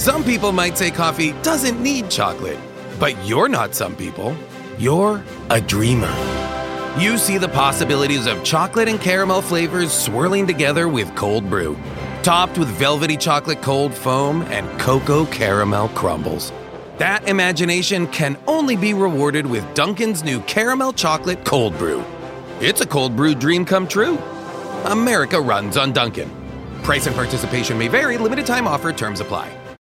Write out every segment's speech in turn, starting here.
Some people might say coffee doesn't need chocolate, but you're not some people. You're a dreamer. You see the possibilities of chocolate and caramel flavors swirling together with cold brew, topped with velvety chocolate cold foam and cocoa caramel crumbles. That imagination can only be rewarded with Dunkin's new caramel chocolate cold brew. It's a cold brew dream come true. America runs on Dunkin'. Price and participation may vary. Limited time offer. Terms apply.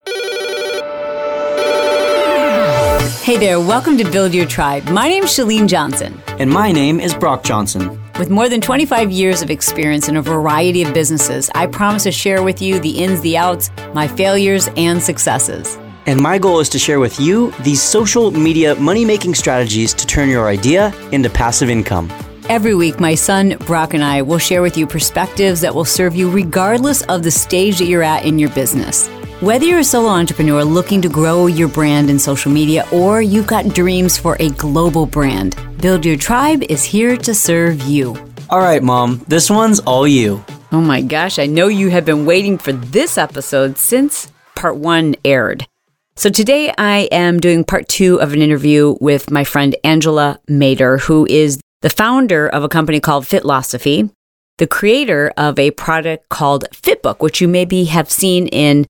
Hey there, welcome to Build Your Tribe. My name is Chalene Johnson. And my name is Brock Johnson. With more than 25 years of experience in a variety of businesses, I promise to share with you the ins, the outs, my failures, and successes. And my goal is to share with you these social media money-making strategies to turn your idea into passive income. Every week, my son, Brock, and I will share with you perspectives that will serve you regardless of the stage that you're at in your business. Whether you're a solo entrepreneur looking to grow your brand in social media or you've got dreams for a global brand, Build Your Tribe is here to serve you. All right, Mom, this one's all you. Oh my gosh, I know you have been waiting for this episode since part 1 aired. So today I am doing part 2 of an interview with my friend Angela Mader, who is the founder of a company called Fitlosophy, the creator of a product called Fitbook, which you maybe have seen in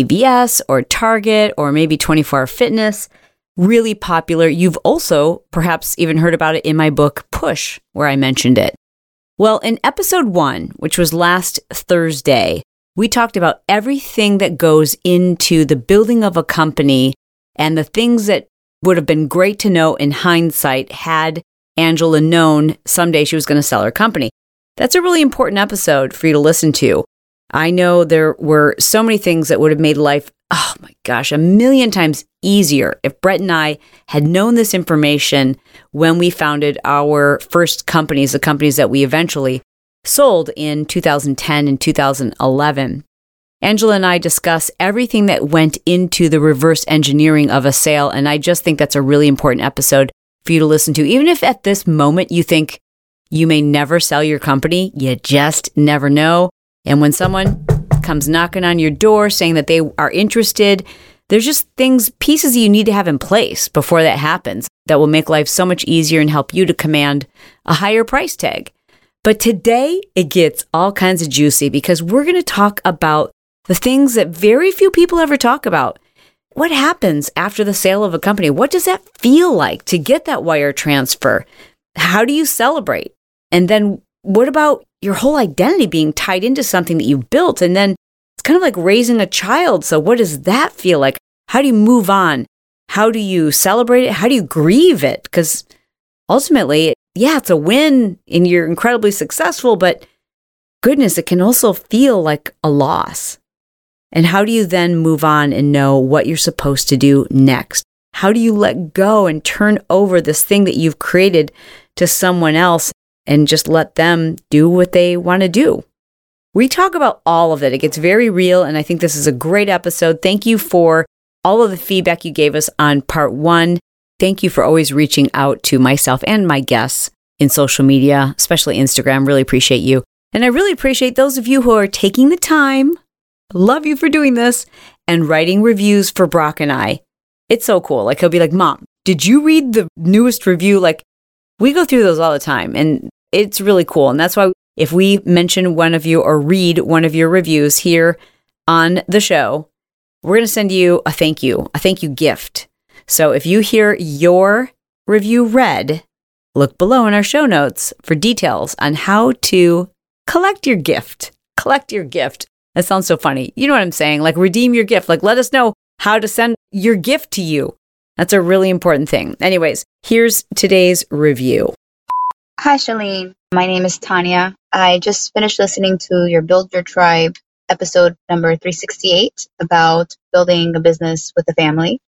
CVS or Target or maybe 24 Hour Fitness. Really popular. You've also perhaps even heard about it in my book, Push, where I mentioned it. Well, in episode 1, which was last Thursday, we talked about everything that goes into the building of a company and the things that would have been great to know in hindsight had Angela known someday she was going to sell her company. That's a really important episode for you to listen to. I know there were so many things that would have made life, oh my gosh, a million times easier if Brett and I had known this information when we founded our first companies, the companies that we eventually sold in 2010 and 2011. Angela and I discuss everything that went into the reverse engineering of a sale, and I just think that's a really important episode for you to listen to. Even if at this moment you think you may never sell your company, you just never know. And when someone comes knocking on your door saying that they are interested, there's just pieces you need to have in place before that happens that will make life so much easier and help you to command a higher price tag. But today it gets all kinds of juicy because we're going to talk about the things that very few people ever talk about. What happens after the sale of a company? What does that feel like to get that wire transfer? How do you celebrate? And then what about your whole identity being tied into something that you've built? And then it's kind of like raising a child. So what does that feel like? How do you move on? How do you celebrate it? How do you grieve it? Because ultimately, yeah, it's a win and you're incredibly successful, but goodness, it can also feel like a loss. And how do you then move on and know what you're supposed to do next? How do you let go and turn over this thing that you've created to someone else and just let them do what they want to do? We talk about all of it. It gets very real, and I think this is a great episode. Thank you for all of the feedback you gave us on part 1. Thank you for always reaching out to myself and my guests in social media, especially Instagram. Really appreciate you. And I really appreciate those of you who are taking the time, love you for doing this, and writing reviews for Brock and I. It's so cool. Like, he'll be like, Mom, did you read the newest review? Like, we go through those all the time, and it's really cool. And that's why if we mention one of you or read one of your reviews here on the show, we're going to send you a thank you gift. So if you hear your review read, look below in our show notes for details on how to collect your gift. Collect your gift. That sounds so funny. You know what I'm saying? Like, redeem your gift. Like, let us know how to send your gift to you. That's a really important thing. Anyways, here's today's review. Hi, Chalene. My name is Tanya. I just finished listening to your Build Your Tribe episode number 368 about building a business with a family.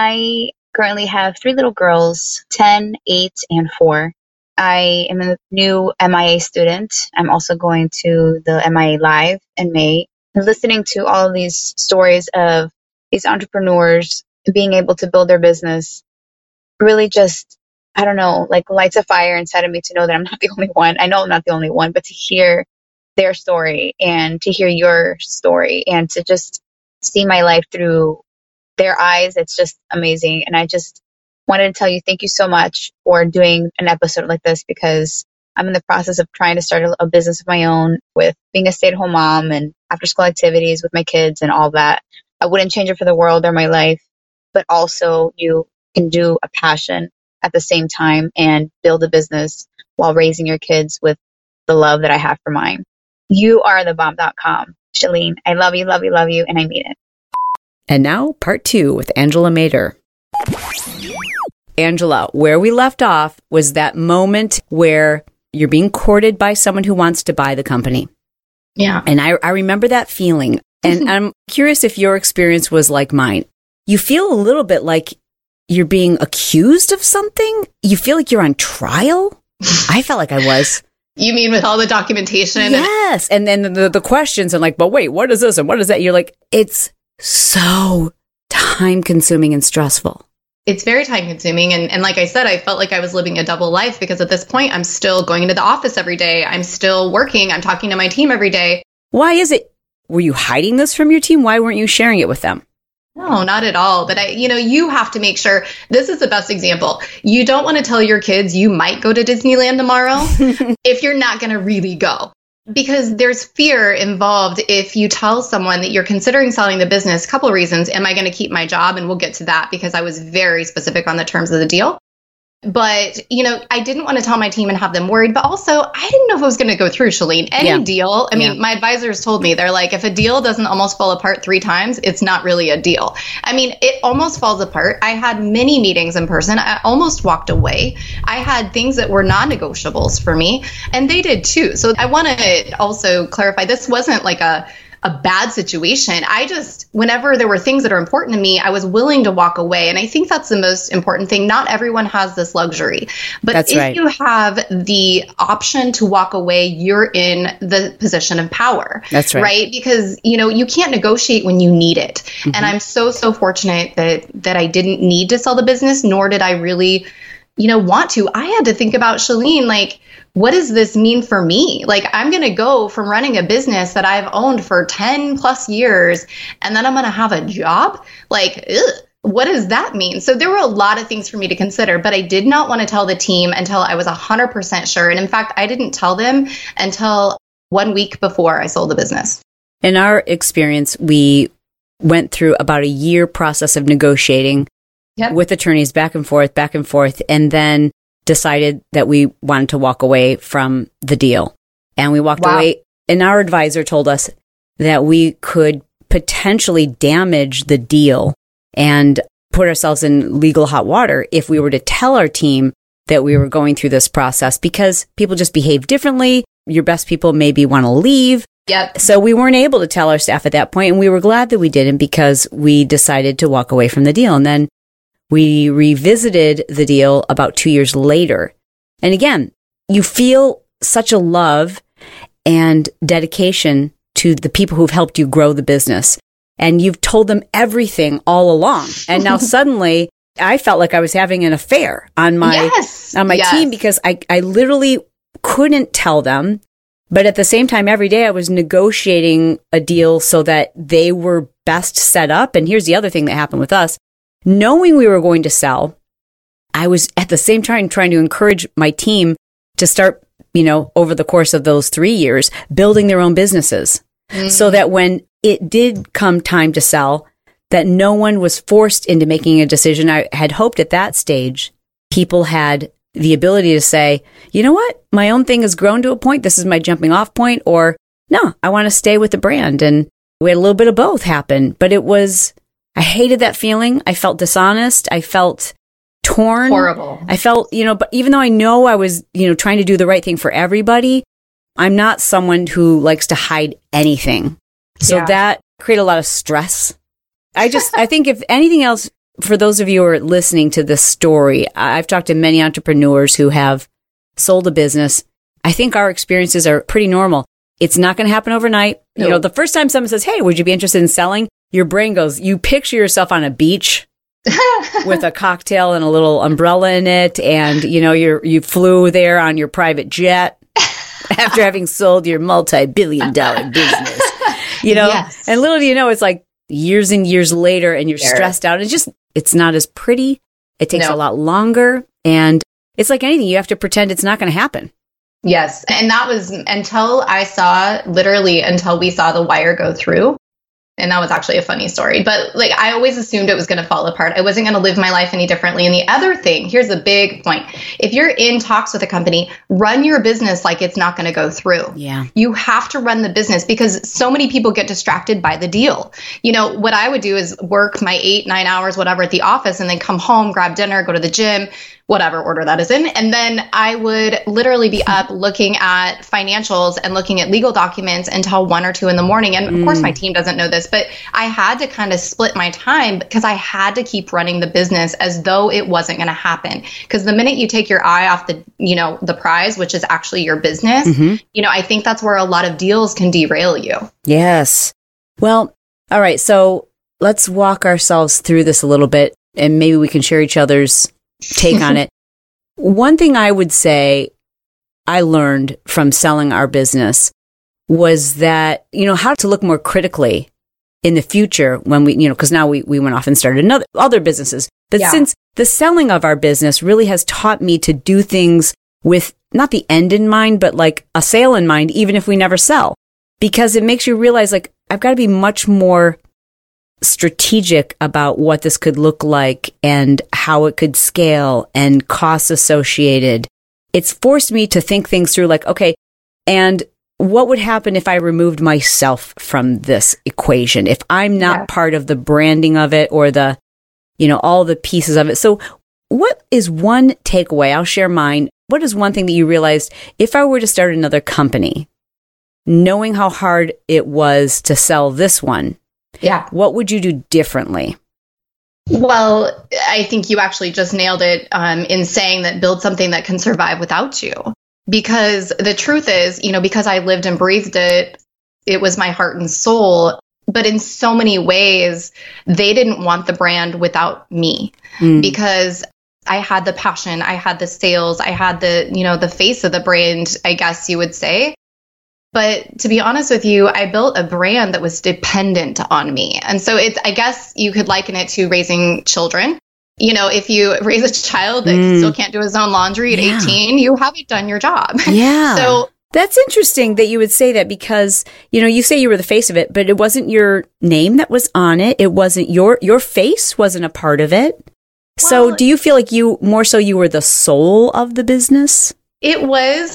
I currently have 3 little girls, 10, 8, and 4. I am a new MIA student. I'm also going to the MIA Live in May. Listening to all of these stories of these entrepreneurs being able to build their business really just, I don't know, like lights a fire inside of me to know that I'm not the only one. I know I'm not the only one, but to hear their story and to hear your story and to just see my life through their eyes. It's just amazing. And I just wanted to tell you, thank you so much for doing an episode like this, because I'm in the process of trying to start a business of my own with being a stay-at-home mom and after school activities with my kids and all that. I wouldn't change it for the world or my life, but also you can do a passion at the same time and build a business while raising your kids with the love that I have for mine. You are the bomb.com. Chalene, I love you, love you, love you, and I mean it. And now part 2 with Angela Mader. Angela, where we left off was that moment where you're being courted by someone who wants to buy the company. Yeah. And I remember that feeling. And I'm curious if your experience was like mine. You feel a little bit like you're being accused of something? You feel like you're on trial? I felt like I was. You mean with all the documentation? Yes. And then the questions and like, but wait, what is this and what is that? You're like, it's so time consuming and stressful. It's very time consuming. And like I said, I felt like I was living a double life because at this point, I'm still going into the office every day. I'm still working. I'm talking to my team every day. Why is it? Were you hiding this from your team? Why weren't you sharing it with them? No, not at all. But you have to make sure. This is the best example. You don't want to tell your kids you might go to Disneyland tomorrow if you're not going to really go. Because there's fear involved if you tell someone that you're considering selling the business. A couple of reasons. Am I going to keep my job? And we'll get to that because I was very specific on the terms of the deal. But, I didn't want to tell my team and have them worried. But also, I didn't know if it was going to go through, Chalene. Any deal. I mean, my advisors told me, they're like, if a deal doesn't almost fall apart 3 times, it's not really a deal. I mean, it almost falls apart. I had many meetings in person. I almost walked away. I had things that were non-negotiables for me, and they did too. So I want to also clarify, this wasn't like a bad situation. Whenever there were things that are important to me, I was willing to walk away. And I think that's the most important thing. Not everyone has this luxury. But that's right. You have the option to walk away, you're in the position of power. That's right. Right? Because, you can't negotiate when you need it. Mm-hmm. And I'm so fortunate that I didn't need to sell the business, nor did I really, want to. I had to think about, Chalene, like, what does this mean for me? Like, I'm going to go from running a business that I've owned for 10 plus years, and then I'm going to have a job? Like, what does that mean? So there were a lot of things for me to consider, but I did not want to tell the team until I was 100% sure. And in fact, I didn't tell them until 1 week before I sold the business. In our experience, we went through about a year process of negotiating with attorneys back and forth, and then decided that we wanted to walk away from the deal. And we walked away, and our advisor told us that we could potentially damage the deal and put ourselves in legal hot water if we were to tell our team that we were going through this process, because people just behave differently. Your best people maybe want to leave. Yep. So we weren't able to tell our staff at that point, and we were glad that we didn't, because we decided to walk away from the deal. And then we revisited the deal about 2 years later. And again, you feel such a love and dedication to the people who've helped you grow the business. And you've told them everything all along. And now suddenly I felt like I was having an affair on my team, because I literally couldn't tell them. But at the same time, every day I was negotiating a deal so that they were best set up. And here's the other thing that happened with us. Knowing we were going to sell, I was at the same time trying to encourage my team to start, over the course of those 3 years, building their own businesses, so that when it did come time to sell, that no one was forced into making a decision. I had hoped at that stage, people had the ability to say, you know what, my own thing has grown to a point. This is my jumping off point, or no, I want to stay with the brand. And we had a little bit of both happen, but I hated that feeling. I felt dishonest. I felt torn. Horrible. I felt, but even though I know I was, trying to do the right thing for everybody, I'm not someone who likes to hide anything. So that created a lot of stress. I think if anything else, for those of you who are listening to this story, I've talked to many entrepreneurs who have sold a business. I think our experiences are pretty normal. It's not going to happen overnight. Nope. The first time someone says, hey, would you be interested in selling? Your brain goes, you picture yourself on a beach with a cocktail and a little umbrella in it. And, you flew there on your private jet after having sold your multi-billion-dollar business, Yes. And little do you know, it's like years and years later and you're stressed out. It's not as pretty. It takes a lot longer. And it's like anything, you have to pretend it's not going to happen. Yes. And that was until we saw the wire go through. And that was actually a funny story. But like, I always assumed it was going to fall apart. I wasn't going to live my life any differently. And the other thing, here's the big point. If you're in talks with a company, run your business like it's not going to go through. Yeah. You have to run the business because so many people get distracted by the deal. You know, what I would do is work my 8-9 hours, whatever, at the office, and then come home, grab dinner, go to the gym, whatever order that is in. And then I would literally be up looking at financials and looking at legal documents until 1 or 2 in the morning. And of course, my team doesn't know this, but I had to kind of split my time because I had to keep running the business as though it wasn't going to happen. Because the minute you take your eye off the prize, which is actually your business, I think that's where a lot of deals can derail you. Yes. Well, all right. So let's walk ourselves through this a little bit and maybe we can share each other's take on it. One thing I would say I learned from selling our business was that, how to look more critically in the future when we, because now we went off and started other businesses. But since the selling of our business really has taught me to do things with not the end in mind, but like a sale in mind, even if we never sell, because it makes you realize like, I've got to be much more strategic about what this could look like and how it could scale and costs associated. It's forced me to think things through like, okay, and what would happen if I removed myself from this equation? If I'm not part of the branding of it or the, all the pieces of it. So what is one takeaway? I'll share mine. What is one thing that you realized if I were to start another company, knowing how hard it was to sell this one? Yeah. What would you do differently? Well, I think you actually just nailed it in saying that build something that can survive without you. Because the truth is, because I lived and breathed it, it was my heart and soul. But in so many ways, they didn't want the brand without me because I had the passion, I had the sales, I had the face of the brand, I guess you would say. But to be honest with you, I built a brand that was dependent on me. And so I guess you could liken it to raising children. If you raise a child that still can't do his own laundry at 18, you haven't done your job. Yeah. So that's interesting that you would say that because, you say you were the face of it, but it wasn't your name that was on it. It wasn't your face wasn't a part of it. Well, so do you feel like you were the soul of the business? It was,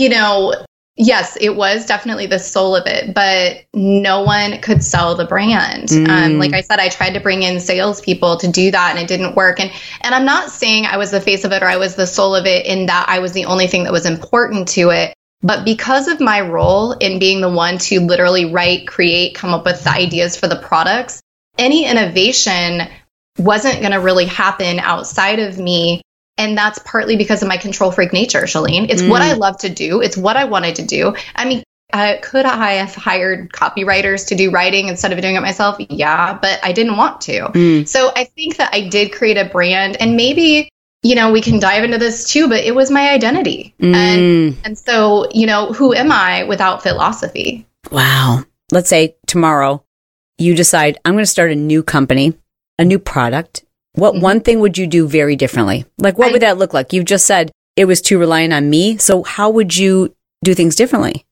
yes, it was definitely the soul of it, but no one could sell the brand. Like I said, I tried to bring in salespeople to do that and it didn't work. And I'm not saying I was the face of it or I was the soul of it in that I was the only thing that was important to it. But because of my role in being the one to literally write, create, come up with the ideas for the products, any innovation wasn't going to really happen outside of me. And that's partly because of my control freak nature, Chalene. It's what I love to do. It's what I wanted to do. I mean, could I have hired copywriters to do writing instead of doing it myself? Yeah, but I didn't want to. So I think that I did create a brand and maybe, we can dive into this too, but it was my identity. And so, who am I without philosophy? Wow. Let's say tomorrow you decide I'm going to start a new company, a new product. What one thing would you do very differently? Like, what would that look like? You just said it was too reliant on me. So how would you do things differently?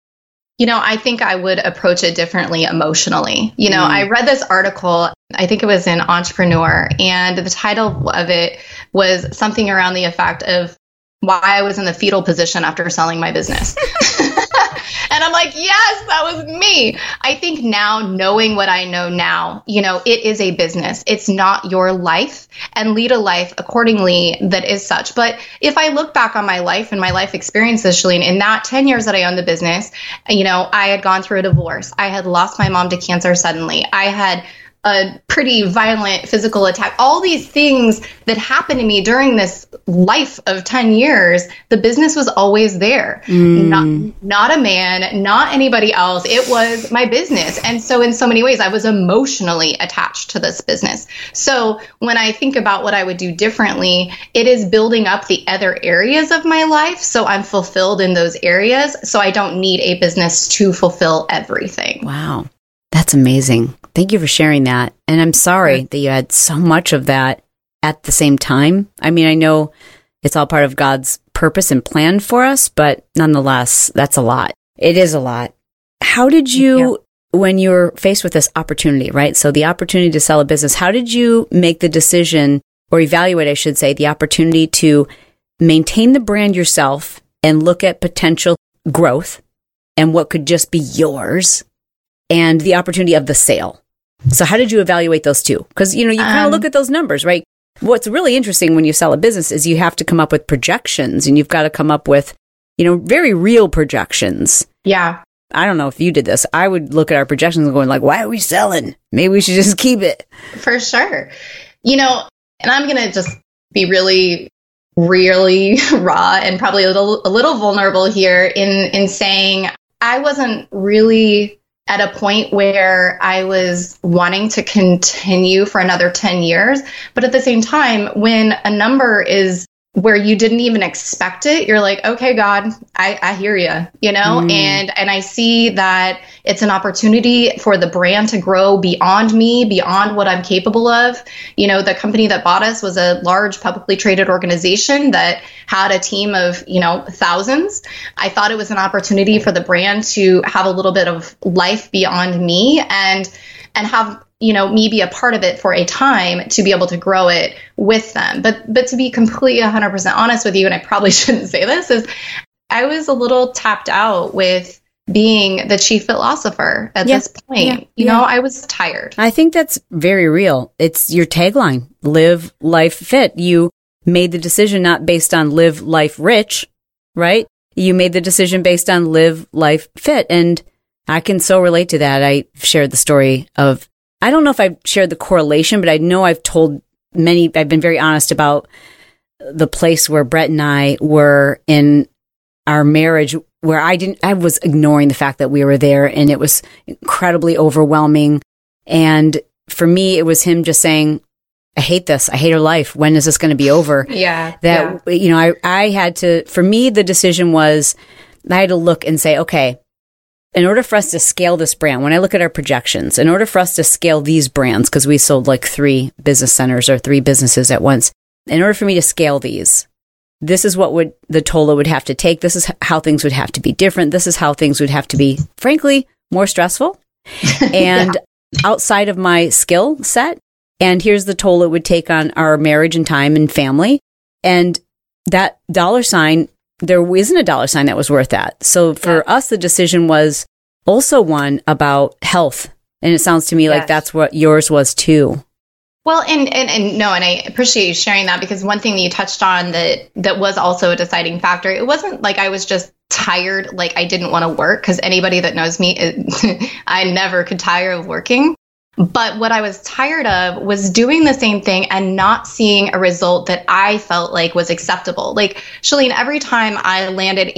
I think I would approach it differently emotionally. I read this article, I think it was in Entrepreneur, and the title of it was something around the effect of why I was in the fetal position after selling my business. And I'm like, yes, that was me. I think now, knowing what I know now, it is a business. It's not your life, and lead a life accordingly that is such. But if I look back on my life and my life experiences, Chalene, in that 10 years that I owned the business, I had gone through a divorce. I had lost my mom to cancer suddenly. I had a pretty violent physical attack, all these things that happened to me during this life of 10 years, the business was always there. Not a man, not anybody else. It was my business. And so in so many ways, I was emotionally attached to this business. So when I think about what I would do differently, it is building up the other areas of my life so I'm fulfilled in those areas. So I don't need a business to fulfill everything. Wow. That's amazing. Thank you for sharing that. And I'm sorry that you had so much of that at the same time. I mean, I know it's all part of God's purpose and plan for us, but nonetheless, that's a lot. It is a lot. How did you, when you were faced with this opportunity, right? So the opportunity to sell a business, how did you make the decision, or evaluate, I should say, the opportunity to maintain the brand yourself and look at potential growth and what could just be yours, and the opportunity of the sale? So how did you evaluate those two? Because, you kind of look at those numbers, right? What's really interesting when you sell a business is you have to come up with projections, and you've got to come up with, very real projections. Yeah. I don't know if you did this. I would look at our projections and going like, why are we selling? Maybe we should just keep it. For sure. And I'm going to just be really, really raw and probably a little vulnerable here in saying I wasn't really at a point where I was wanting to continue for another 10 years. But at the same time, when a number is where you didn't even expect it, you're like, okay, God, I hear you, and I see that it's an opportunity for the brand to grow beyond me, beyond what I'm capable of. The company that bought us was a large publicly traded organization that had a team of, thousands. I thought it was an opportunity for the brand to have a little bit of life beyond me and have me be a part of it for a time to be able to grow it with them. But to be completely 100% honest with you, and I probably shouldn't say this, is I was a little tapped out with being the chief philosopher at this point. I was tired. I think that's very real. It's your tagline, live life fit. You made the decision not based on live life rich, right? You made the decision based on live life fit. And I can so relate to that. I shared the story of, I don't know if I've shared the correlation, but I know I've told many, I've been very honest about the place where Brett and I were in our marriage, where I was ignoring the fact that we were there, and it was incredibly overwhelming. And for me, it was him just saying, I hate this. I hate our life. When is this going to be over? I had to, for me, the decision was, I had to look and say, okay, in order for us to scale this brand, when I look at our projections, in order for us to scale these brands, because we sold like 3 business centers or 3 businesses at once, in order for me to scale these, this is what the toll it would have to take. This is how things would have to be different. This is how things would have to be, frankly, more stressful and outside of my skill set. And here's the toll it would take on our marriage and time and family. And that dollar sign, there isn't a dollar sign that was worth that. So for us, the decision was also one about health. And it sounds to me like that's what yours was too. Well, and I appreciate you sharing that, because one thing that you touched on that was also a deciding factor, it wasn't like I was just tired, like I didn't want to work, because anybody that knows me, I never could tire of working. But what I was tired of was doing the same thing and not seeing a result that I felt like was acceptable. Like, Chalene, every time I landed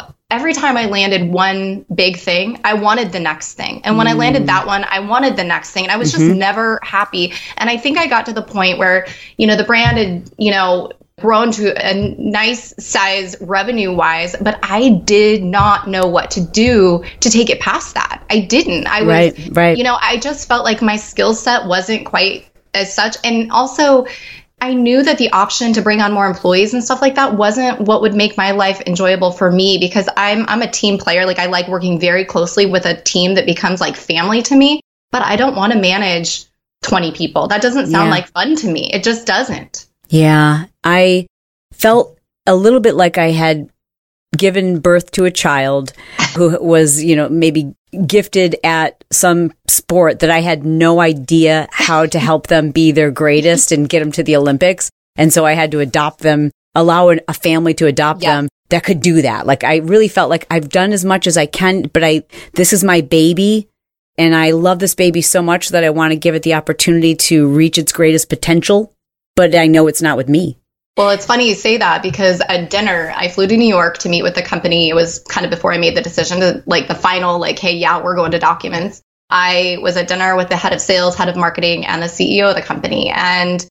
one big thing, I wanted the next thing. And when I landed that one, I wanted the next thing. And I was just never happy. And I think I got to the point where, the brand had, grown to a nice size revenue wise, but I did not know what to do to take it past that. I didn't. I was, right. I just felt like my skill set wasn't quite as such. And also, I knew that the option to bring on more employees and stuff like that wasn't what would make my life enjoyable for me, because I'm a team player. Like, I like working very closely with a team that becomes like family to me, but I don't want to manage 20 people. That doesn't sound like fun to me. It just doesn't. Yeah, I felt a little bit like I had given birth to a child who was, maybe gifted at some sport that I had no idea how to help them be their greatest and get them to the Olympics. And so I had to adopt them, allow a family to adopt them that could do that. Like, I really felt like I've done as much as I can, but this is my baby. And I love this baby so much that I want to give it the opportunity to reach its greatest potential. But I know it's not with me. Well, it's funny you say that, because at dinner, I flew to New York to meet with the company. It was kind of before I made the decision to, like, the final, like, hey, we're going to Documents. I was at dinner with the head of sales, head of marketing, and the CEO of the company. And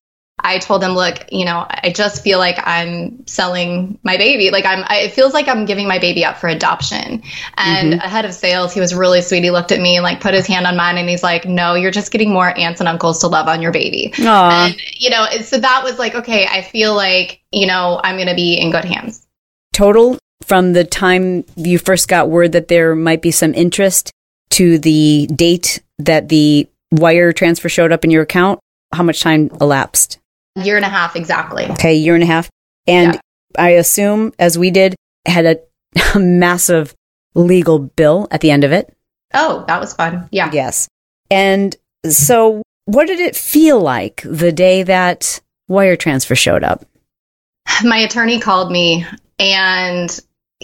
I told him, look, I just feel like I'm selling my baby. Like it feels like I'm giving my baby up for adoption. And ahead of sales, he was really sweet. He looked at me and like put his hand on mine and he's like, no, you're just getting more aunts and uncles to love on your baby. Aww. And, so that was like, okay, I feel like, I'm going to be in good hands. Total from the time you first got word that there might be some interest to the date that the wire transfer showed up in your account, how much time elapsed? 1.5 years exactly. Okay, 1.5 years. And I assume, as we did, had a massive legal bill at the end of it. Oh, that was fun. Yeah. Yes. And so what did it feel like the day that wire transfer showed up? My attorney called me and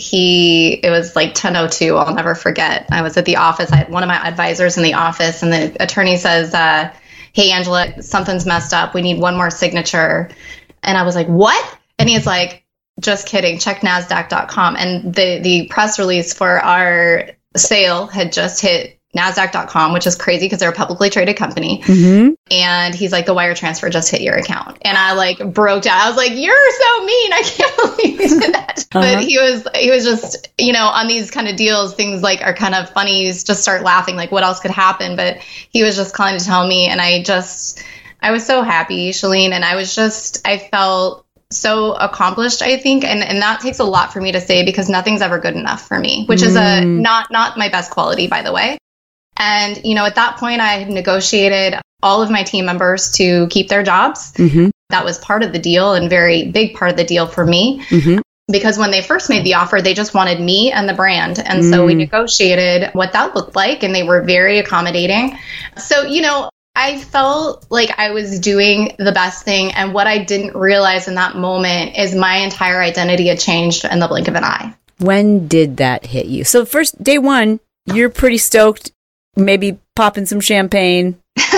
it was like 10:02. I'll never forget. I was at the office. I had one of my advisors in the office and the attorney says, hey, Angela, something's messed up. We need one more signature. And I was like, what? And he's like, just kidding. Check NASDAQ.com. And the press release for our sale had just hit NASDAQ.com, which is crazy because they're a publicly traded company. And he's like, the wire transfer just hit your account. And I like broke down. I was like, you're so mean. I can't believe you did that. But he was just, on these kind of deals, things like are kind of funny. You just start laughing, like what else could happen? But he was just calling to tell me. And I was so happy, Chalene. And I felt so accomplished, I think. And that takes a lot for me to say because nothing's ever good enough for me, which is not my best quality, by the way. And, at that point, I had negotiated all of my team members to keep their jobs. That was part of the deal and very big part of the deal for me. Because when they first made the offer, they just wanted me and the brand. And so we negotiated what that looked like, and they were very accommodating. So, I felt like I was doing the best thing. And what I didn't realize in that moment is my entire identity had changed in the blink of an eye. When did that hit you? So first, day one, you're pretty stoked. Maybe popping some champagne.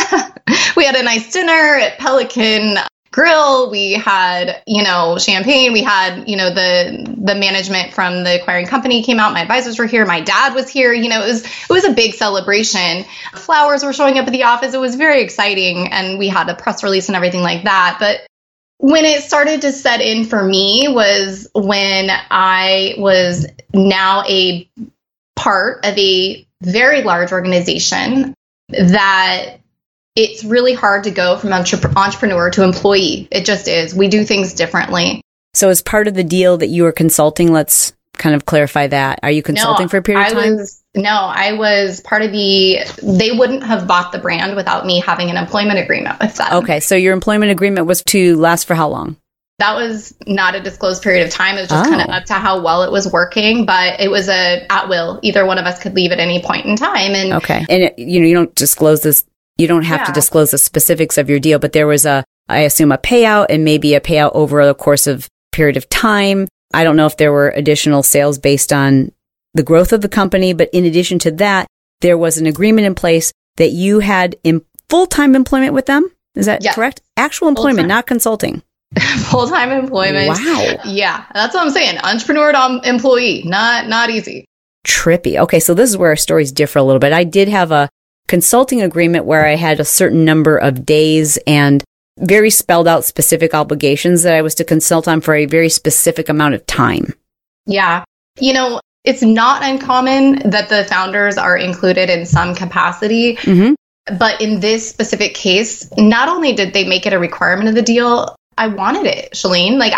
We had a nice dinner at Pelican Grill. We had, champagne. We had, the management from the acquiring company came out. My advisors were here. My dad was here. It was a big celebration. Flowers were showing up at the office. It was very exciting. And we had a press release and everything like that. But when it started to set in for me was when I was now a part of a very large organization that it's really hard to go from entrepreneur to employee. It just is. We do things differently. So as part of the deal that you were consulting, let's kind of clarify that. Are you consulting for a period of time? I was part of they wouldn't have bought the brand without me having an employment agreement with them. Okay. So your employment agreement was to last for how long? That was not a disclosed period of time. It was just kind of up to how well it was working, but it was at will. Either one of us could leave at any point in time. And okay. And you don't disclose this. You don't have to disclose the specifics of your deal, but there was I assume a payout and maybe a payout over the course of period of time. I don't know if there were additional sales based on the growth of the company, but in addition to that, there was an agreement in place that you had in full-time employment with them. Is that correct? Actual employment, not consulting. Full-time employment. Wow. Yeah, that's what I'm saying. Entrepreneur to employee, not easy. Trippy. Okay, so this is where our stories differ a little bit. I did have a consulting agreement where I had a certain number of days and very spelled out specific obligations that I was to consult on for a very specific amount of time. Yeah. It's not uncommon that the founders are included in some capacity. But in this specific case, not only did they make it a requirement of the deal, I wanted it, Chalene. Like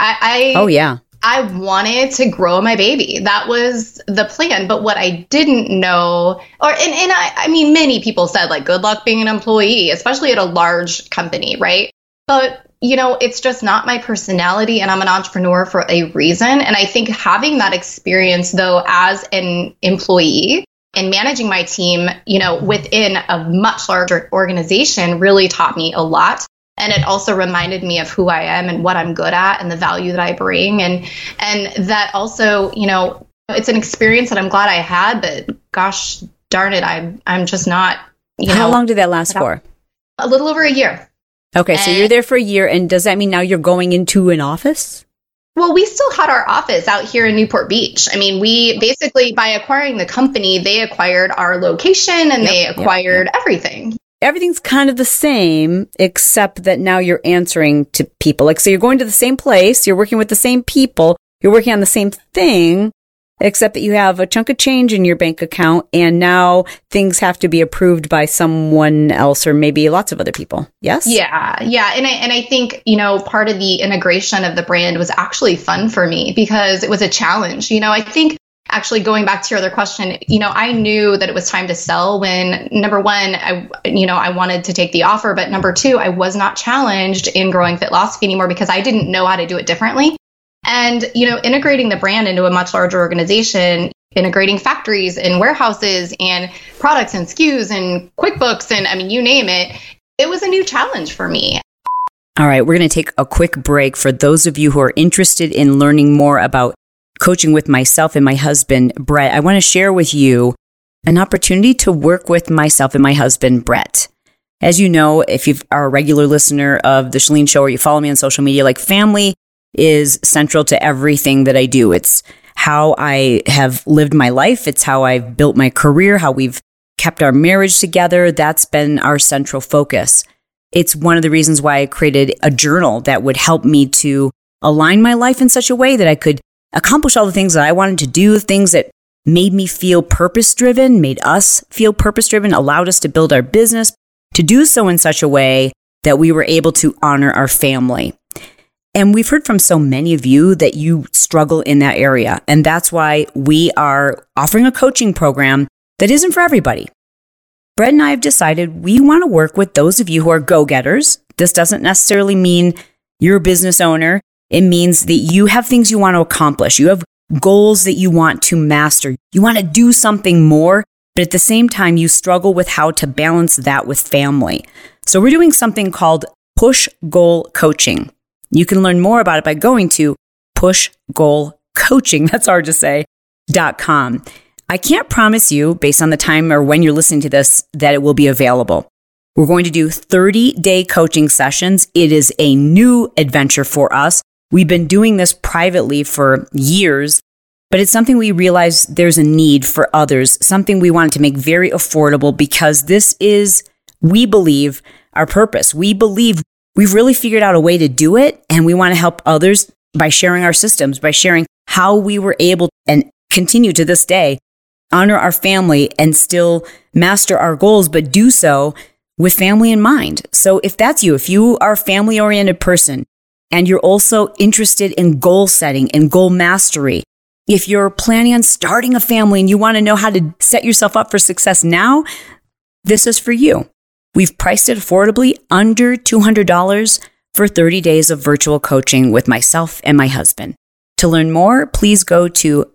I wanted to grow my baby. That was the plan. But what I didn't know, I mean, many people said like, good luck being an employee, especially at a large company, right? But, it's just not my personality, and I'm an entrepreneur for a reason. And I think having that experience, though, as an employee and managing my team, within a much larger organization really taught me a lot. And it also reminded me of who I am and what I'm good at and the value that I bring. And that also, it's an experience that I'm glad I had, but gosh darn it, I'm just not, How long did that last for? A little over a year. Okay, so you're there for a year. And does that mean now you're going into an office? Well, we still had our office out here in Newport Beach. I mean, we basically, by acquiring the company, they acquired our location and they acquired everything. everything's kind of the same, except that now you're answering to people. Like, so you're going to the same place, you're working with the same people, you're working on the same thing, except that you have a chunk of change in your bank account, and now things have to be approved by someone else or maybe lots of other people. Yes? Yeah. And I think, part of the integration of the brand was actually fun for me because it was a challenge. I think actually going back to your other question, I knew that it was time to sell when, number one, I wanted to take the offer, but number two, I was not challenged in growing Fitlosophy anymore because I didn't know how to do it differently. And, integrating the brand into a much larger organization, integrating factories and warehouses and products and SKUs and QuickBooks and you name it, it was a new challenge for me. All right, we're going to take a quick break. For those of you who are interested in learning more about coaching with myself and my husband, Brett, I want to share with you an opportunity to work with myself and my husband, Brett. As you know, if you are a regular listener of The Chalene Show or you follow me on social media, like family is central to everything that I do. It's how I have lived my life. It's how I've built my career, how we've kept our marriage together. That's been our central focus. It's one of the reasons why I created a journal that would help me to align my life in such a way that I could accomplish all the things that I wanted to do, things that made me feel purpose-driven, made us feel purpose-driven, allowed us to build our business, to do so in such a way that we were able to honor our family. And we've heard from so many of you that you struggle in that area. And that's why we are offering a coaching program that isn't for everybody. Brett and I have decided we want to work with those of you who are go-getters. This doesn't necessarily mean you're a business owner. It means that you have things you want to accomplish. You have goals that you want to master. You want to do something more, but at the same time, you struggle with how to balance that with family. So we're doing something called Push Goal Coaching. You can learn more about it by going to pushgoalcoaching, that's hard to say, .com. I can't promise you, based on the time or when you're listening to this, that it will be available. We're going to do 30-day coaching sessions. It is a new adventure for us. We've been doing this privately for years, but it's something we realize there's a need for others, something we wanted to make very affordable because this is, we believe, our purpose. We believe we've really figured out a way to do it, and we want to help others by sharing our systems, by sharing how we were able and continue to this day, honor our family and still master our goals, but do so with family in mind. So if that's you, if you are a family-oriented person and you're also interested in goal setting and goal mastery, if you're planning on starting a family and you want to know how to set yourself up for success now, this is for you. We've priced it affordably, under $200 for 30 days of virtual coaching with myself and my husband. To learn more, please go to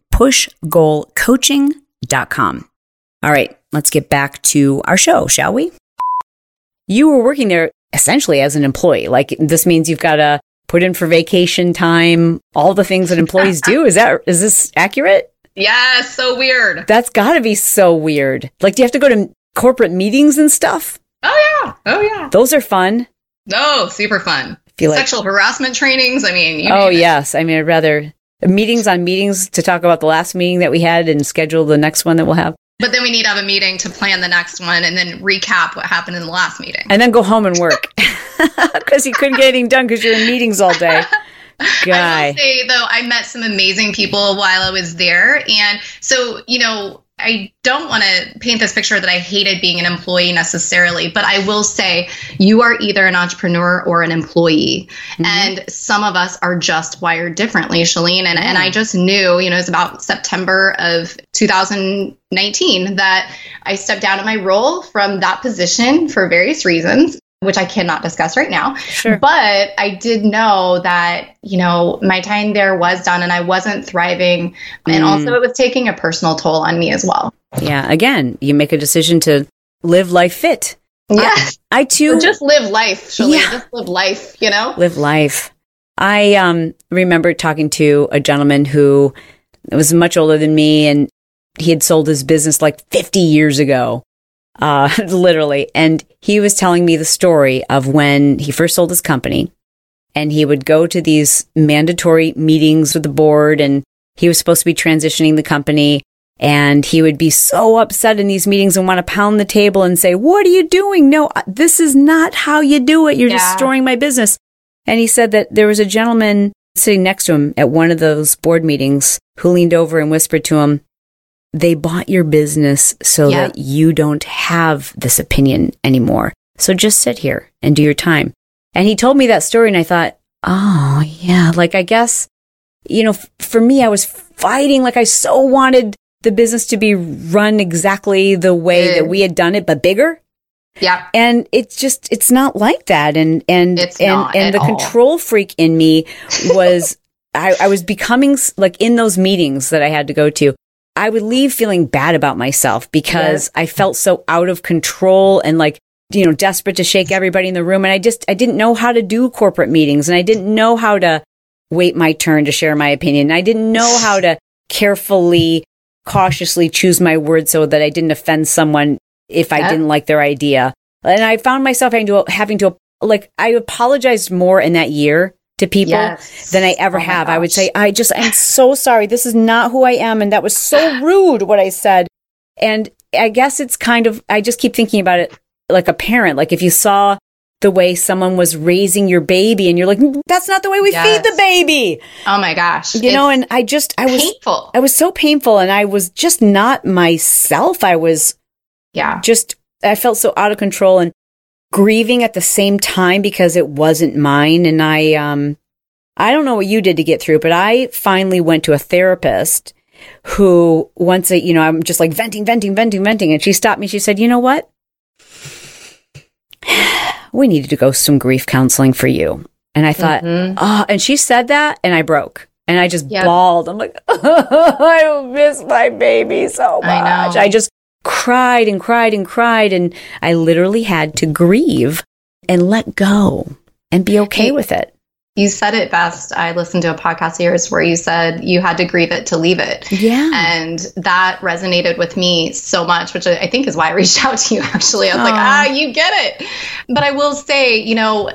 pushgoalcoaching.com. All right, let's get back to our show, shall we? You were working there essentially as an employee. Like, this means you've got to put in for vacation time, all the things that employees do. Is this accurate? Yeah, so weird. That's got to be so weird. Like, do you have to go to corporate meetings and stuff? Oh, yeah. Those are fun. Oh, super fun. Sexual harassment trainings. I mean, yes. I mean, I'd rather meetings on meetings to talk about the last meeting that we had and schedule the next one that we'll have. But then we need to have a meeting to plan the next one and then recap what happened in the last meeting. And then go home and work because you couldn't get anything done because you're in meetings all day. Guy. I will say, though, I met some amazing people while I was there. And so, I don't want to paint this picture that I hated being an employee necessarily, but I will say you are either an entrepreneur or an employee. Mm-hmm. And some of us are just wired differently, Chalene. And I just knew, it was about September of 2019 that I stepped down in my role from that position for various reasons, which I cannot discuss right now. Sure. But I did know that, my time there was done and I wasn't thriving. And also it was taking a personal toll on me as well. Yeah. Again, you make a decision to live life fit. Yeah. I too. Or just live life, Chalene. Yeah. Just live life, Live life. I remember talking to a gentleman who was much older than me, and he had sold his business like 50 years ago. Literally. And he was telling me the story of when he first sold his company, and he would go to these mandatory meetings with the board, and he was supposed to be transitioning the company. And he would be so upset in these meetings and want to pound the table and say, what are you doing? No, this is not how you do it. You're destroying my business. And he said that there was a gentleman sitting next to him at one of those board meetings who leaned over and whispered to him, they bought your business so that you don't have this opinion anymore. So just sit here and do your time. And he told me that story and I thought, oh yeah, like I guess, you know, for me, I was fighting, like I so wanted the business to be run exactly the way that we had done it, but bigger. Yeah. And it's not like that. And the control freak in me was, I was becoming like in those meetings that I had to go to, I would leave feeling bad about myself because I felt so out of control and like, you know, desperate to shake everybody in the room. And I didn't know how to do corporate meetings and I didn't know how to wait my turn to share my opinion. I didn't know how to carefully, cautiously choose my words so that I didn't offend someone if I didn't like their idea. And I found myself having to like, I apologized more in that year to people than I ever have. I would say, I'm so sorry. This is not who I am. And that was so rude what I said. And I guess it's kind of, I just keep thinking about it like a parent. Like if you saw the way someone was raising your baby and you're like, that's not the way we feed the baby. Oh my gosh. You know, and I was so painful and I was just not myself. I was I felt so out of control and grieving at the same time because it wasn't mine. And I don't know what you did to get through, but I finally went to a therapist who once, you know, I'm just like venting. And she stopped me. She said, you know what? We needed to go some grief counseling for you. And I thought, and she said that and I broke and I just bawled. I'm like, I don't miss my baby so much. I just cried and cried and cried. And I literally had to grieve and let go and be okay with it. You said it best. I listened to a podcast of yours where you said you had to grieve it to leave it. Yeah. And that resonated with me so much, which I think is why I reached out to you, actually. I was like, you get it. But I will say, you know,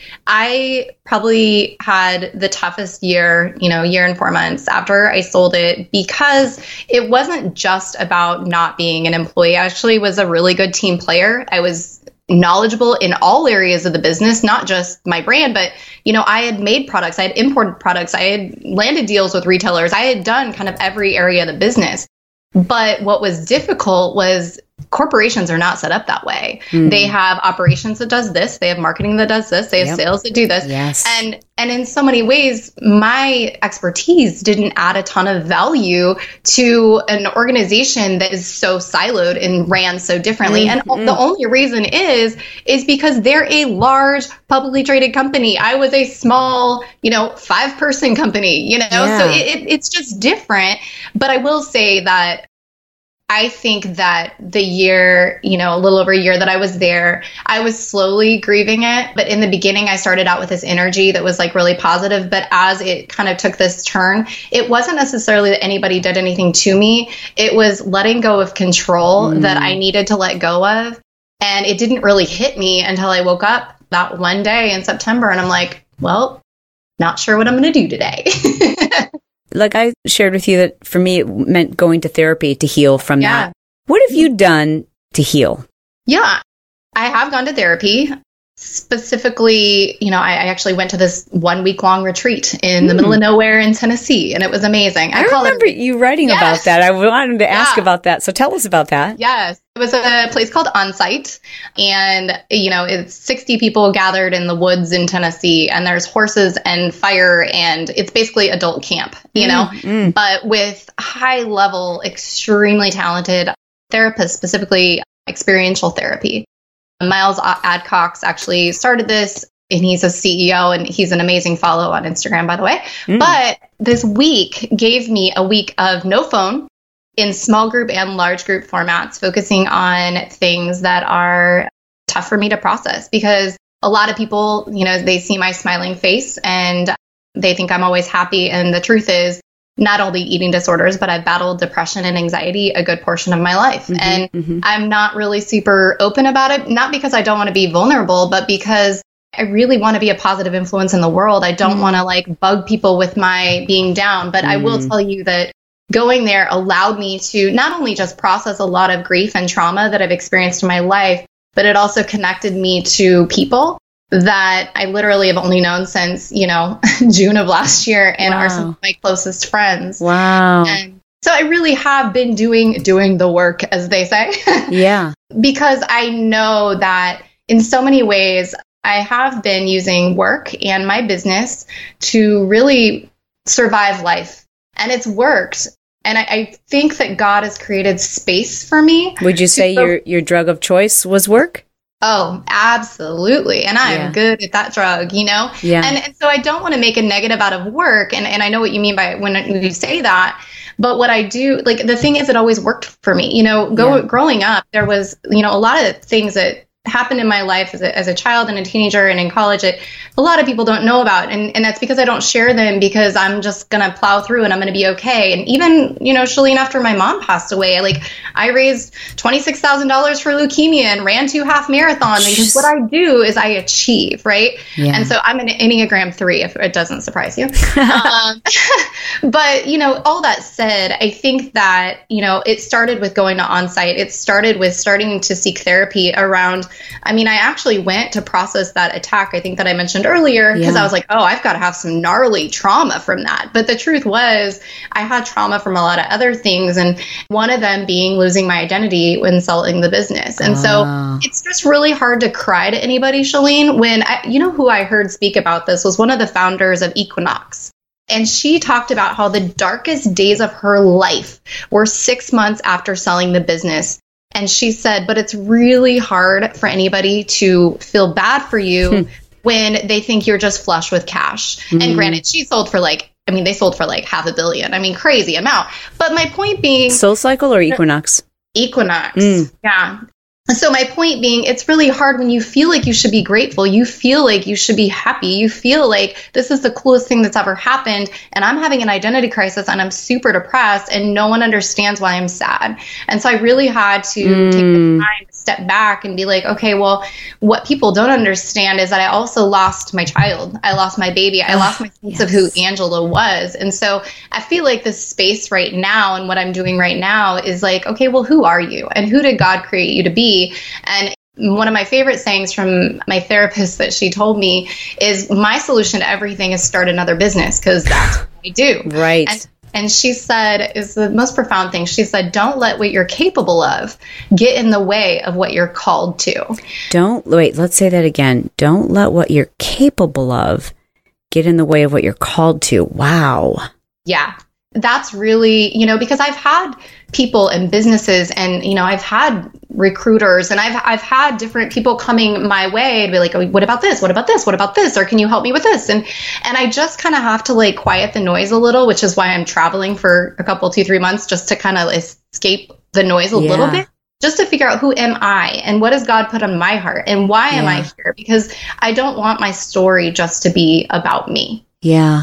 I probably had the toughest year, you know, year and 4 months after I sold it because it wasn't just about not being an employee. I actually was a really good team player. I was knowledgeable in all areas of the business, not just my brand, but, you know, I had made products, I had imported products, I had landed deals with retailers, I had done kind of every area of the business. But what was difficult was corporations are not set up that way. They have operations that does this, they have marketing that does this, they have sales that do this. Yes. And in so many ways, my expertise didn't add a ton of value to an organization that is so siloed and ran so differently. And the only reason is because they're a large publicly traded company. I was a small, you know, 5-person company, you know, so it's just different. But I will say that I think that the year, you know, a little over a year that I was there, I was slowly grieving it. But in the beginning, I started out with this energy that was like really positive. But as it kind of took this turn, it wasn't necessarily that anybody did anything to me. It was letting go of control that I needed to let go of. And it didn't really hit me until I woke up that one day in September. And I'm like, well, not sure what I'm going to do today. Like I shared with you that for me, it meant going to therapy to heal from that. What have you done to heal? Yeah, I have gone to therapy. Specifically, you know, I actually went to this 1 week long retreat in the middle of nowhere in Tennessee, and it was amazing. I remember you writing about that. I wanted to ask about that. So tell us about that. Yes. It was a place called Onsite, and, you know, it's 60 people gathered in the woods in Tennessee, and there's horses and fire, and it's basically adult camp, you know, but with high level, extremely talented therapists, specifically experiential therapy. Miles Adcox actually started this, and he's a CEO, and he's an amazing follow on Instagram, by the way. But this week gave me a week of no phone in small group and large group formats, focusing on things that are tough for me to process, because a lot of people, you know, they see my smiling face and they think I'm always happy. And the truth is, not only eating disorders, but I've battled depression and anxiety a good portion of my life. And I'm not really super open about it, not because I don't want to be vulnerable, but because I really want to be a positive influence in the world. I don't want to like bug people with my being down. But I will tell you that going there allowed me to not only just process a lot of grief and trauma that I've experienced in my life, but it also connected me to people that I literally have only known since, June of last year and are some of my closest friends. Wow. And so I really have been doing the work, as they say. Yeah. Because I know that in so many ways, I have been using work and my business to really survive life. And it's worked. And I think that God has created space for me. Would you say your drug of choice was work? Oh, absolutely. And I'm good at that drug, Yeah. And so I don't want to make a negative out of work. And I know what you mean by when you say that. But what I do, like, the thing is, it always worked for me. Growing up, there was, a lot of things that happened in my life as a child and a teenager and in college that a lot of people don't know about. And that's because I don't share them, because I'm just going to plow through and I'm going to be okay. And even, Shalene, after my mom passed away, I raised $26,000 for leukemia and ran 2 half marathons, because what I do is I achieve, right? Yeah. And so I'm an Enneagram 3, if it doesn't surprise you. But, all that said, I think that, it started with going to Onsite. It started with starting to seek therapy around, I actually went to process that attack, I think that I mentioned earlier, because I was like, oh, I've got to have some gnarly trauma from that. But the truth was, I had trauma from a lot of other things. And one of them being losing my identity when selling the business. And so it's just really hard to cry to anybody, Shalene, when who I heard speak about this was one of the founders of Equinox. And she talked about how the darkest days of her life were 6 months after selling the business. And she said, but it's really hard for anybody to feel bad for you when they think you're just flush with cash. And granted, she sold for they sold for $500 million. Crazy amount. But my point being, SoulCycle or Equinox? Equinox. Yeah. So my point being, it's really hard when you feel like you should be grateful. You feel like you should be happy. You feel like this is the coolest thing that's ever happened. And I'm having an identity crisis and I'm super depressed and no one understands why I'm sad. And so I really had to take the time to step back and be like, okay, well, what people don't understand is that I also lost my child. I lost my baby. I lost my sense of who Angela was. And so I feel like this space right now and what I'm doing right now is like, okay, well, who are you? And who did God create you to be? And one of my favorite sayings from my therapist that she told me is, my solution to everything is start another business, because that's what I do. Right. And she said, is the most profound thing. She said, don't let what you're capable of get in the way of what you're called to. Let's say that again. Don't let what you're capable of get in the way of what you're called to. Wow. Yeah. That's really, because I've had people and businesses and, I've had recruiters and I've had different people coming my way to be like, oh, what about this? What about this? What about this? Or can you help me with this? And I just kind of have to quiet the noise a little, which is why I'm traveling for a couple, 2-3 months, just to kind of escape the noise a little bit, just to figure out who am I and what has God put on my heart and why am I here? Because I don't want my story just to be about me. Yeah.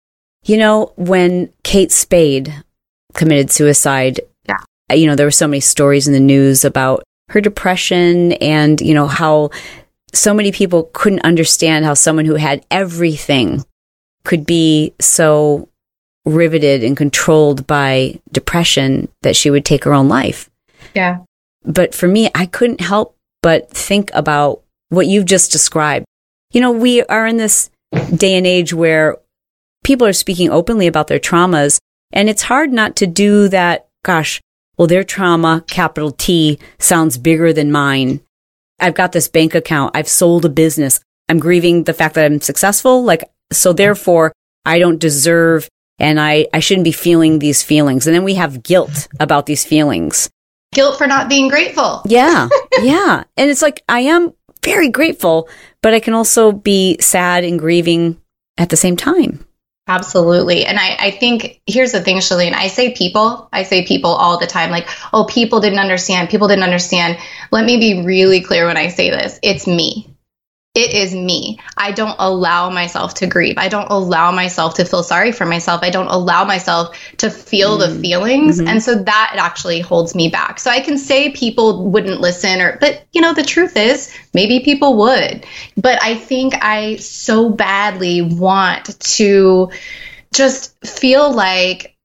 When Kate Spade committed suicide, there were so many stories in the news about her depression and, how so many people couldn't understand how someone who had everything could be so riveted and controlled by depression that she would take her own life. Yeah. But for me, I couldn't help but think about what you've just described. We are in this day and age where people are speaking openly about their traumas, and it's hard not to do that. Gosh, well, their trauma, capital T, sounds bigger than mine. I've got this bank account. I've sold a business. I'm grieving the fact that I'm successful. So therefore, I don't deserve, and I shouldn't be feeling these feelings. And then we have guilt about these feelings. Guilt for not being grateful. Yeah. Yeah. And it's I am very grateful, but I can also be sad and grieving at the same time. Absolutely. And I think here's the thing, Shalene, I say people all the time, oh, people didn't understand. Let me be really clear when I say this. It's me. It is me. I don't allow myself to grieve. I don't allow myself to feel sorry for myself. I don't allow myself to feel the feelings. Mm-hmm. And so that actually holds me back. So I can say people wouldn't listen but the truth is maybe people would. But I think I so badly want to just feel like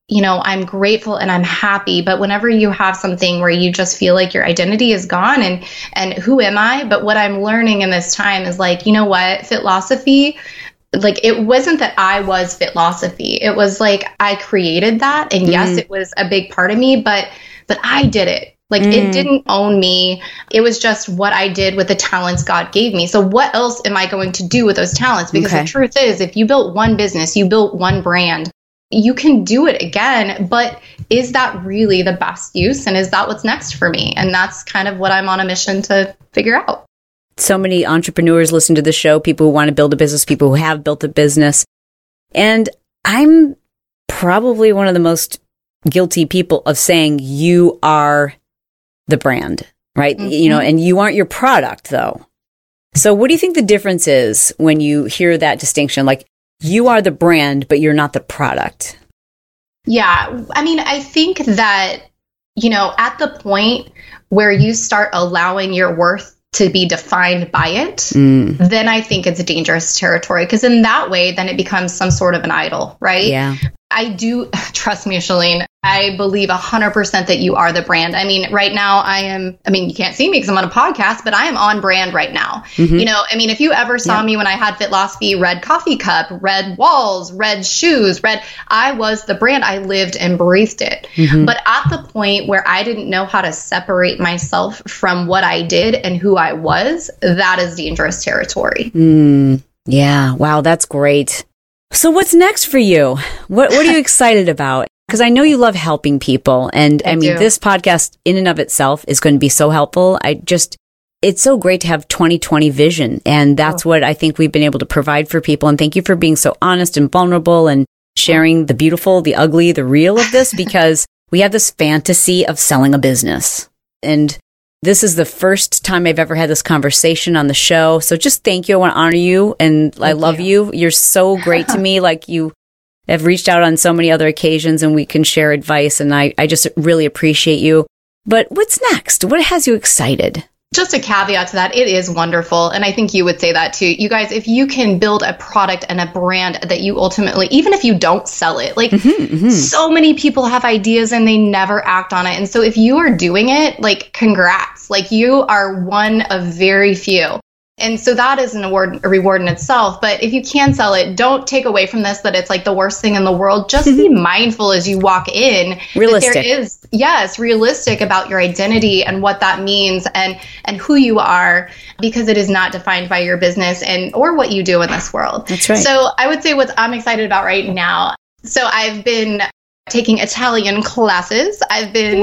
I'm grateful and I'm happy. But whenever you have something where you just feel like your identity is gone and who am I? But what I'm learning in this time is like, you know what, Fitlosophy, like it wasn't that I was Fitlosophy. It was like I created that. And yes, it was a big part of me, but I did it. Like it didn't own me. It was just what I did with the talents God gave me. So what else am I going to do with those talents? Because the truth is, if you built one business, you built one brand, you can do it again. But is that really the best use? And is that what's next for me? And that's kind of what I'm on a mission to figure out. So many entrepreneurs listen to the show, people who want to build a business, people who have built a business. And I'm probably one of the most guilty people of saying you are the brand, right? And you aren't your product though. So what do you think the difference is when you hear that distinction? Like you are the brand, but you're not the product. Yeah. I mean, I think that, at the point where you start allowing your worth to be defined by it, then I think it's dangerous territory. Because in that way, then it becomes some sort of an idol, right? Yeah. I do, trust me, Chalene, I believe 100% that you are the brand. I mean, right now you can't see me because I'm on a podcast, but I am on brand right now. If you ever saw me when I had Fitlosophy, red coffee cup, red walls, red shoes, I was the brand. I lived and breathed it. But at the point where I didn't know how to separate myself from what I did and who I was, that is dangerous territory. Yeah. Wow. That's great. So what's next for you? What are you excited about? Because I know you love helping people. And I mean, this podcast in and of itself is going to be so helpful. It's so great to have 2020 vision. And that's what I think we've been able to provide for people. And thank you for being so honest and vulnerable and sharing the beautiful, the ugly, the real of this, because we have this fantasy of selling a business. And this is the first time I've ever had this conversation on the show. So just thank you. I want to honor you. And I love you. You're so great to me. Like you have reached out on so many other occasions and we can share advice. And I just really appreciate you. But what's next? What has you excited? Just a caveat to that, it is wonderful. And I think you would say that too. You guys, if you can build a product and a brand that you ultimately, even if you don't sell it, like so many people have ideas and they never act on it. And so if you are doing it, like congrats, like you are one of very few. And so that is a reward in itself. But if you can sell it, don't take away from this that it's like the worst thing in the world. Just be mindful as you walk in. Realistic. That there is, realistic about your identity and what that means and who you are, because it is not defined by your business or what you do in this world. That's right. So I would say what I'm excited about right now. So I've been taking Italian classes. I've been,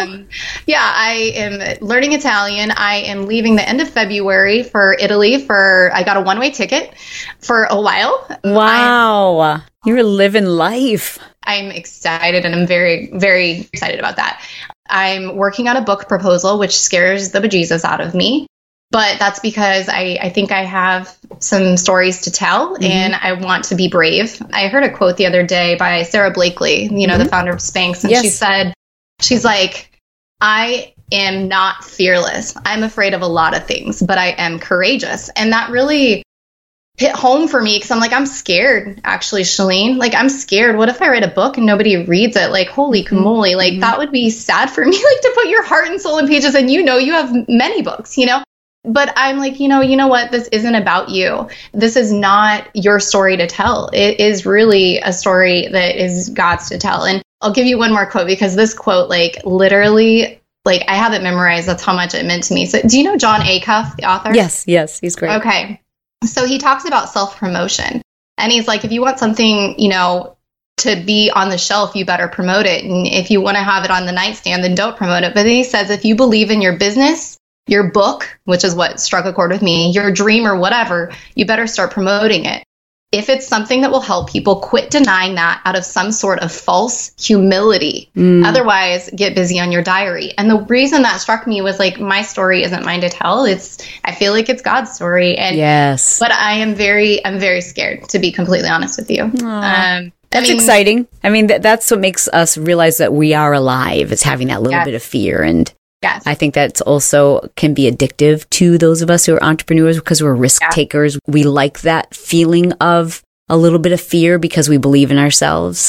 I am learning Italian. I am leaving the end of February for Italy I got a one-way ticket for a while. Wow. You're living life. I'm excited and I'm very, very excited about that. I'm working on a book proposal, which scares the bejesus out of me. But that's because I think I have some stories to tell and I want to be brave. I heard a quote the other day by Sarah Blakely, the founder of Spanx. And she said, she's like, I am not fearless. I'm afraid of a lot of things, but I am courageous. And that really hit home for me because I'm like, I'm scared, actually, Chalene. Like, I'm scared. What if I write a book and nobody reads it? Like, holy camoly. Like, that would be sad for me, like to put your heart and soul in pages. And you have many books, But I'm like, you know what? This isn't about you. This is not your story to tell. It is really a story that is God's to tell. And I'll give you one more quote because this quote, like literally, like I have it memorized. That's how much it meant to me. So do you know Jon Acuff, the author? Yes. He's great. Okay. So he talks about self-promotion and he's like, if you want something, to be on the shelf, you better promote it. And if you want to have it on the nightstand, then don't promote it. But then he says, if you believe in your business, your book, which is what struck a chord with me, your dream or whatever, you better start promoting it. If it's something that will help people, quit denying that out of some sort of false humility. Otherwise, get busy on your diary. And the reason that struck me was like, my story isn't mine to tell. I feel like it's God's story. And yes. But I'm very scared, to be completely honest with you. That's exciting. I mean, that's what makes us realize that we are alive, is having that little bit of fear. And yes. I think that's also can be addictive to those of us who are entrepreneurs because we're risk takers. We like that feeling of a little bit of fear because we believe in ourselves.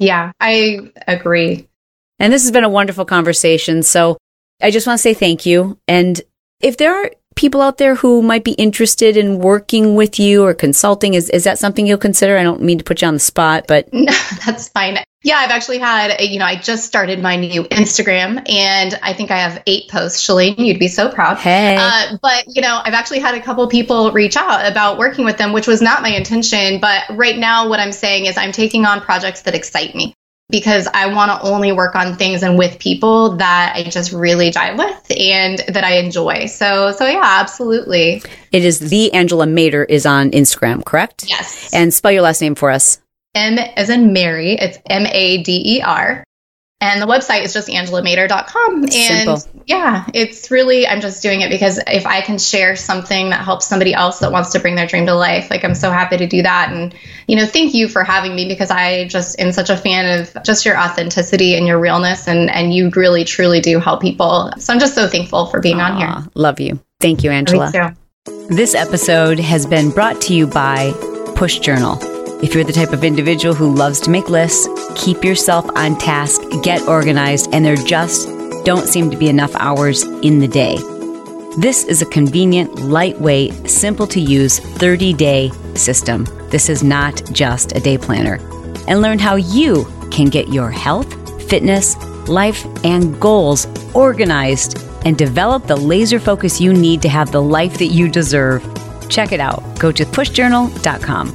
Yeah, I agree. And this has been a wonderful conversation. So I just want to say thank you. And if there are people out there who might be interested in working with you or consulting, is that something you'll consider? I don't mean to put you on the spot, but... No, that's fine. Yeah, I've actually had, I just started my new Instagram, and I think I have 8 posts. Shalane, you'd be so proud. Hey. But, I've actually had a couple people reach out about working with them, which was not my intention. But right now, what I'm saying is I'm taking on projects that excite me, because I want to only work on things and with people that I just really jive with and that I enjoy. So yeah, absolutely. It is the Angela Mader is on Instagram, correct? Yes. And spell your last name for us. M as in Mary, it's Mader. And the website is just angelamader.com. And Simple. Yeah, it's really, I'm just doing it because if I can share something that helps somebody else that wants to bring their dream to life, I'm so happy to do that. And, thank you for having me, because I just am such a fan of just your authenticity and your realness. And you really, truly do help people. So I'm just so thankful for being on here. Love you. Thank you, Angela. Me too. This episode has been brought to you by Push Journal. If you're the type of individual who loves to make lists, keep yourself on task, get organized, and there just don't seem to be enough hours in the day, this is a convenient, lightweight, simple to use 30-day system. This is not just a day planner. And learn how you can get your health, fitness, life, and goals organized and develop the laser focus you need to have the life that you deserve. Check it out. Go to pushjournal.com.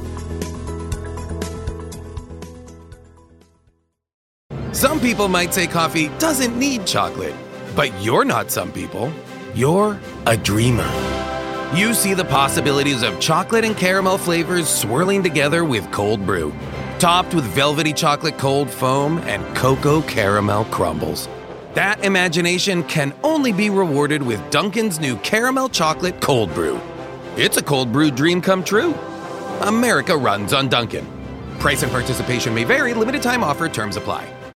Some people might say coffee doesn't need chocolate, but you're not some people. You're a dreamer. You see the possibilities of chocolate and caramel flavors swirling together with cold brew, topped with velvety chocolate cold foam and cocoa caramel crumbles. That imagination can only be rewarded with Dunkin's new caramel chocolate cold brew. It's a cold brew dream come true. America runs on Dunkin'. Price and participation may vary. Limited time offer. Terms apply.